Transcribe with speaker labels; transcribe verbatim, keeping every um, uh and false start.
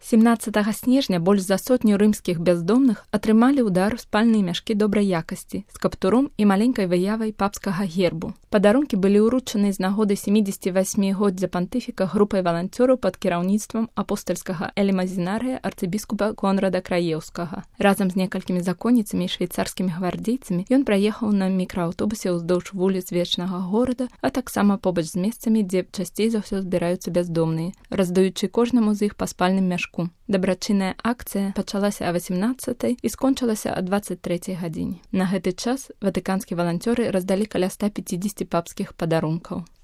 Speaker 1: семнаццатага снежня больш за сотню рымскіх бяздомных атрымалі ўдар у спальныя мяшкі добрай якасці з каптуром і маленькай выявай папскага гербу. Падарункі былі ўручаны з нагоды сямідзесяцівасьмігоддзя пантыфіка групай валанцёраў пад кіраўніцтвам апостальскага элемазінарыя арцыбіскупа Конрада Краеўскага. Разам з некалькімі законніцамі і швейцарскімі гвардзейцамі ён праехаў на мікрааўтобусе ўздоўж вуліц вечнага горада, а таксама побач з месцамі, дзе часцей за ўсё збіраюцца бяздомныя, раздаючы кожнаму з іх па спальным мяшку. Дабрачынная акцыя пачалася а васемнаццатай і скончылася а дваццаць трэцяй гадзіне. На гэты час ватыканскія валанцёры раздалі каля ста пяцідзесяці папскіх падарункаў.